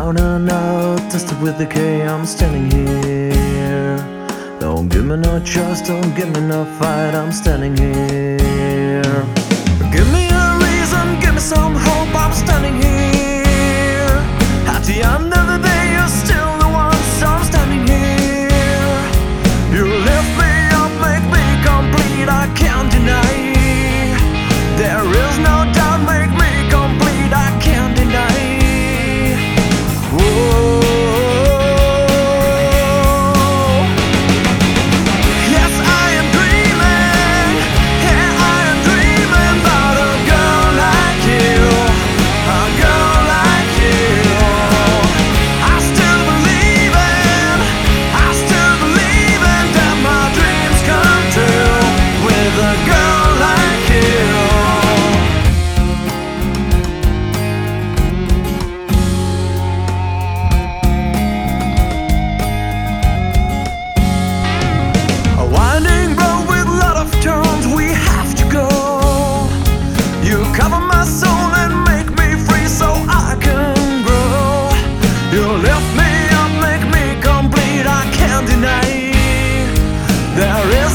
down and out, tested with decay, I'm standing here. Don't give me no trust, don't give me no fight, I'm standing here. Give me a reason, give me some hope, I'm standing here. At the end of the day, you're still the one, so I'm standing here. You lift me up, make me complete, I can't deny. There is no doubt, make me complete, I can't deny. Whoa. Yes, I am dreaming, yeah, I am dreaming about a girl like you, a girl like you. I still believe in that my dreams come true with a girl like you. A winding road with a lot of turns we have to go. You cover my soul and make me free so I can grow. You lift me up, make me complete, I can't deny. There is